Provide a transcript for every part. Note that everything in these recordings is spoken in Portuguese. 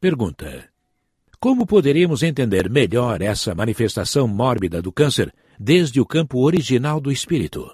Pergunta: como poderíamos entender melhor essa manifestação mórbida do câncer desde o campo original do espírito?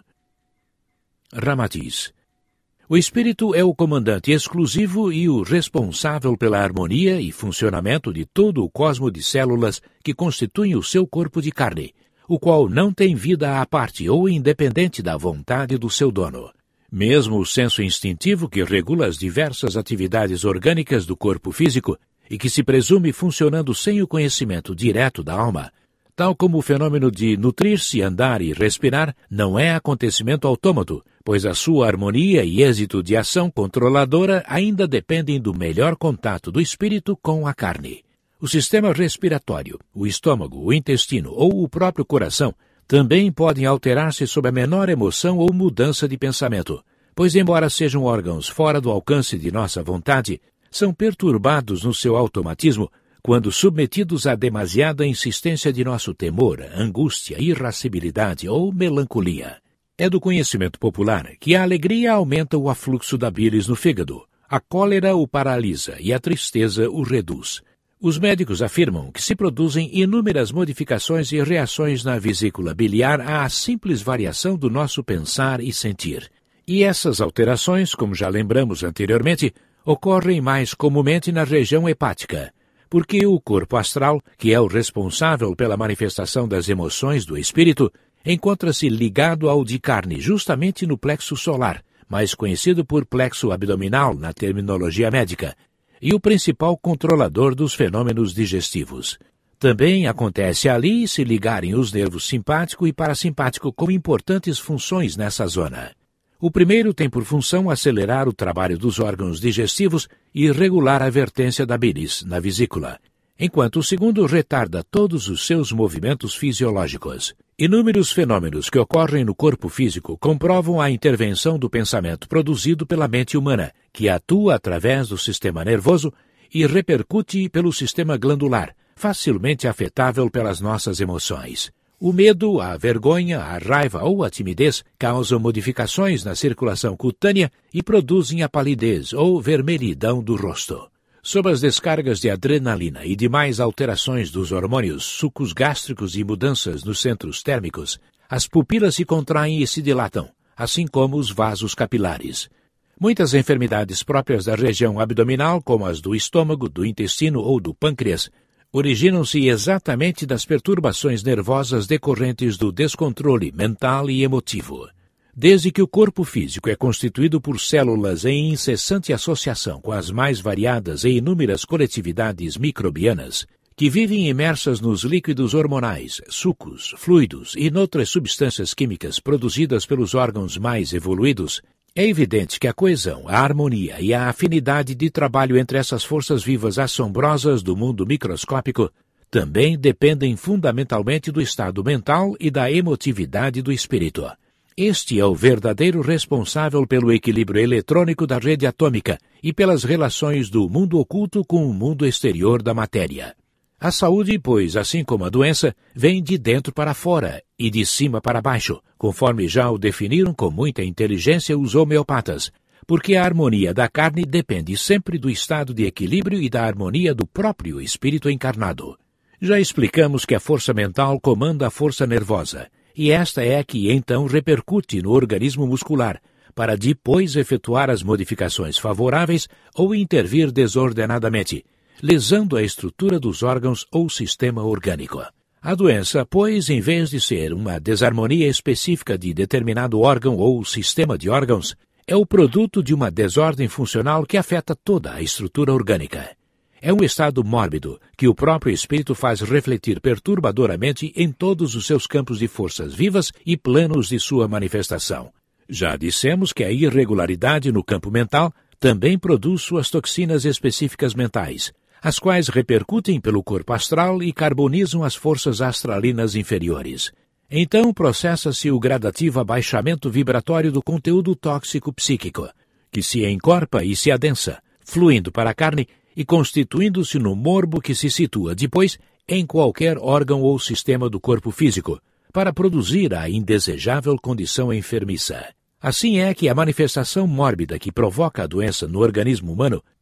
Ramatiz: o espírito é o comandante exclusivo e o responsável pela harmonia e funcionamento de todo o cosmo de células que constituem o seu corpo de carne, o qual não tem vida à parte ou independente da vontade do seu dono. Mesmo o senso instintivo que regula as diversas atividades orgânicas do corpo físico e que se presume funcionando sem o conhecimento direto da alma, tal como o fenômeno de nutrir-se, andar e respirar, não é acontecimento autômato, pois a sua harmonia e êxito de ação controladora ainda dependem do melhor contato do espírito com a carne. O sistema respiratório, o estômago, o intestino ou o próprio coração também podem alterar-se sob a menor emoção ou mudança de pensamento, pois, embora sejam órgãos fora do alcance de nossa vontade, são perturbados no seu automatismo quando submetidos à demasiada insistência de nosso temor, angústia, irascibilidade ou melancolia. É do conhecimento popular que a alegria aumenta o afluxo da bilis no fígado, a cólera o paralisa e a tristeza o reduz. Os médicos afirmam que se produzem inúmeras modificações e reações na vesícula biliar à simples variação do nosso pensar e sentir. E essas alterações, como já lembramos anteriormente, ocorrem mais comumente na região hepática, porque o corpo astral, que é o responsável pela manifestação das emoções do espírito, encontra-se ligado ao de carne justamente no plexo solar, mais conhecido por plexo abdominal na terminologia médica, e o principal controlador dos fenômenos digestivos. Também acontece ali se ligarem os nervos simpático e parasimpático com importantes funções nessa zona. O primeiro tem por função acelerar o trabalho dos órgãos digestivos e regular a vertência da bilis na vesícula, enquanto o segundo retarda todos os seus movimentos fisiológicos. Inúmeros fenômenos que ocorrem no corpo físico comprovam a intervenção do pensamento produzido pela mente humana, que atua através do sistema nervoso e repercute pelo sistema glandular, facilmente afetável pelas nossas emoções. O medo, a vergonha, a raiva ou a timidez causam modificações na circulação cutânea e produzem a palidez ou vermelhidão do rosto. Sob as descargas de adrenalina e demais alterações dos hormônios, sucos gástricos e mudanças nos centros térmicos, as pupilas se contraem e se dilatam, assim como os vasos capilares. Muitas enfermidades próprias da região abdominal, como as do estômago, do intestino ou do pâncreas, originam-se exatamente das perturbações nervosas decorrentes do descontrole mental e emotivo. Desde que o corpo físico é constituído por células em incessante associação com as mais variadas e inúmeras coletividades microbianas, que vivem imersas nos líquidos hormonais, sucos, fluidos e noutras substâncias químicas produzidas pelos órgãos mais evoluídos, é evidente que a coesão, a harmonia e a afinidade de trabalho entre essas forças vivas assombrosas do mundo microscópico também dependem fundamentalmente do estado mental e da emotividade do espírito. Este é o verdadeiro responsável pelo equilíbrio eletrônico da rede atômica e pelas relações do mundo oculto com o mundo exterior da matéria. A saúde, pois, assim como a doença, vem de dentro para fora e de cima para baixo, conforme já o definiram com muita inteligência os homeopatas, porque a harmonia da carne depende sempre do estado de equilíbrio e da harmonia do próprio espírito encarnado. Já explicamos que a força mental comanda a força nervosa, e esta é a que então repercute no organismo muscular, para depois efetuar as modificações favoráveis ou intervir desordenadamente, lesando a estrutura dos órgãos ou sistema orgânico. A doença, pois, em vez de ser uma desarmonia específica de determinado órgão ou sistema de órgãos, é o produto de uma desordem funcional que afeta toda a estrutura orgânica. É um estado mórbido que o próprio espírito faz refletir perturbadoramente em todos os seus campos de forças vivas e planos de sua manifestação. Já dissemos que a irregularidade no campo mental também produz suas toxinas específicas mentais, as quais repercutem pelo corpo astral e carbonizam as forças astralinas inferiores. Então processa-se o gradativo abaixamento vibratório do conteúdo tóxico psíquico, que se encorpa e se adensa, fluindo para a carne e constituindo-se no morbo que se situa depois em qualquer órgão ou sistema do corpo físico, para produzir a indesejável condição enfermiça. Assim é que a manifestação mórbida que provoca a doença no organismo humano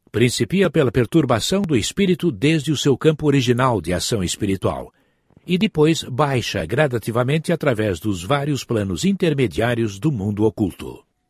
Principia pela perturbação do espírito desde o seu campo original de ação espiritual, e depois baixa gradativamente através dos vários planos intermediários do mundo oculto.